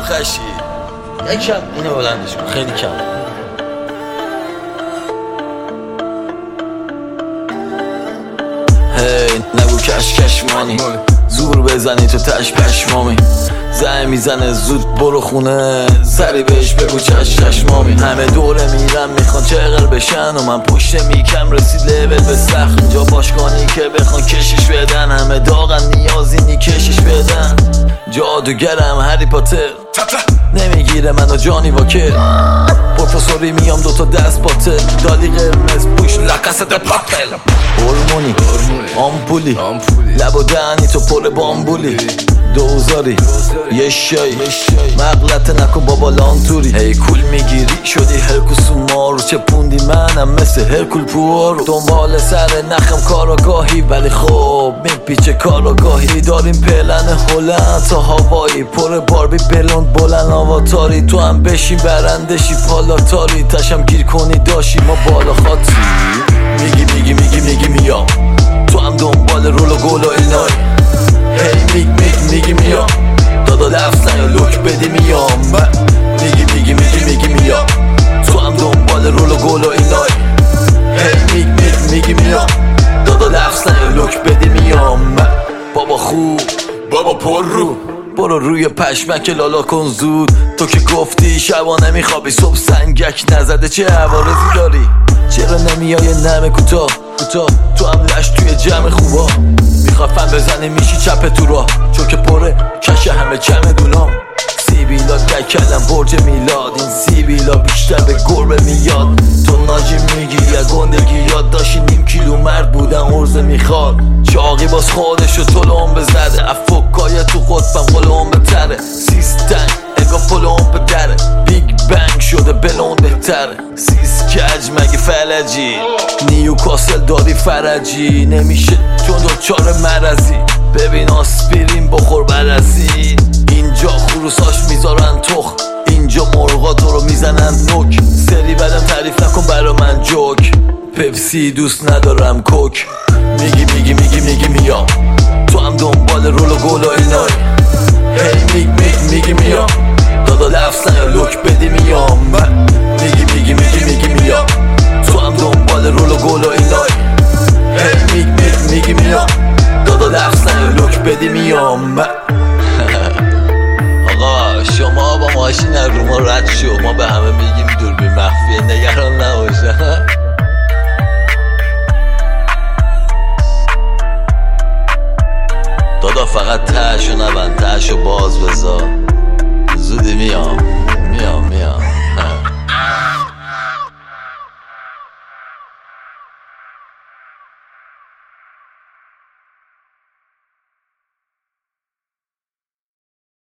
خشی یکم اینو بلندش کن، خیلی کم. هی نگو کش مانی، زور بزنی تو تش پشمامی. زنگ میزنه زود برو خونه، سری بهش بگو چش مامی. همه دوره میرن میخوان چغل بشن و من پشت میکم رسید لول به سخت. اینجا باشگانی که بخوان کشش بدن، همه داغن نیازی نی کشش بدن. جادوگرم هری پاتر نمیگیره منو جانی واکر. پروفسوری میام دوتا دست پاتل، دالی قرمز پوش لکست پاپل. هورمونی آمپولی لب و دهنی تو پر بامبولی. دوزاری یه شایی مغلطه نکن بابا لانتوری. هی کول میگیری شدی هرکوس و مارو، چه پوندی منم مثل هرکول پوارو. دنبال سر نخم کاراگاهی ولی خب میپیچه کاراگاهی. داریم پلن هلند تا هوایی، پر باربی بلوند بلند آواتاری. تو هم بشین برندشی پالاتاری، تشم گیر کنی داشی ما بالا خاطی. میگی میام تو هم دنبال رول و گل و اینای. هی میگی میام دادا لفظ یا لوک بدی میام. میگی میام تو هم دنبال رول و گل و اینای. هی میگی میام دادا لفظ یا لوک بدی میام. بابا خوب بابا پر رو، برو روی پشمک لالا کن زود. تو که گفتی شبا نمیخوابی، صبح سنگک نزده چه عوارضی داری؟ چرا نمیای نمه کوتاه تو هم لش توی جمع خوبا. میخوافم بزنی میشی چپ تو راه، چون که پره کش همه چمه دونام. سیبیلا دکلم برج میلاد، این سیبیلا بیشتر به گربه میاد. تو ناجی میگی یا گندگی یاد داشتی، نیم کیلو مرد بودن عرضه میخواد. چاقی باز خودشو طلوم بزده، افکای تو قطبم قلوم بتره. سیستن اگا پلوم به دره، بیگ بنگ شده بلوند بهتره. سیس کج مگه فلجی، نیو کاسل داری فرجی. نمیشه چون دوچار مرزی، ببین آسپرین بخور برزی. اینجا خروساش میذارن تخ، اینجا مرغا تو رو میزنن نوک. سری بدم تعریف نکن برا من جوک، پپسی دوست ندارم کوک. میگی میام تو هم دنبال رول و گل و اینای. هی میگی میام دادا لفظ یا لوک بدی میام. میگی میام تو هم دنبال رول و گل و اینای. هی میگی میام دادا لفظ یا لوک بدی میام. آقا شما با ماشین از رو ما رد شو، ما به همه میگیم دوربین مخفیه، نگران نباشه. دادا فقط تهشو نبند، تهشو باز بذار، زودی میام.